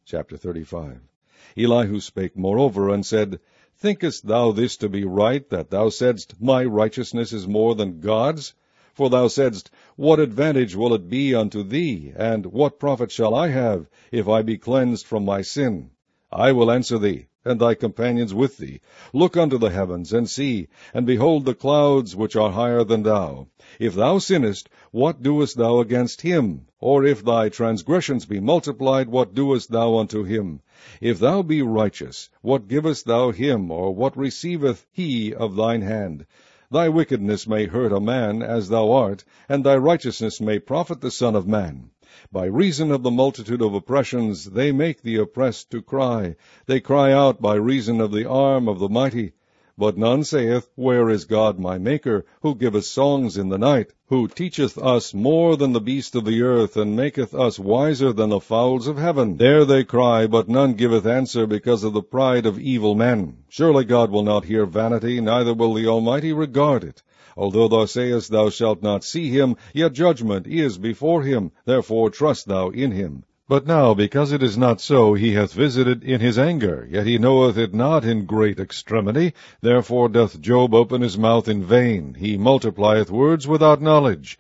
Chapter 35. Elihu spake moreover, and said, Thinkest thou this to be right, that thou saidst, My righteousness is more than God's? For thou saidst, What advantage will it be unto thee, and what profit shall I have, if I be cleansed from my sin? I will answer thee, and thy companions with thee. Look unto the heavens, and see, and behold the clouds which are higher than thou. If thou sinnest, what doest thou against him? Or if thy transgressions be multiplied, what doest thou unto him? If thou be righteous, what givest thou him, or what receiveth he of thine hand? Thy wickedness may hurt a man, as thou art, and thy righteousness may profit the Son of Man. By reason of the multitude of oppressions they make the oppressed to cry. They cry out by reason of the arm of the mighty. But none saith, Where is God my Maker, who giveth songs in the night, who teacheth us more than the beasts of the earth, and maketh us wiser than the fowls of heaven? There they cry, but none giveth answer, because of the pride of evil men. Surely God will not hear vanity, neither will the Almighty regard it. Although thou sayest thou shalt not see him, yet judgment is before him, therefore trust thou in him. But now, because it is not so, he hath visited in his anger, yet he knoweth it not in great extremity. Therefore doth Job open his mouth in vain, he multiplieth words without knowledge.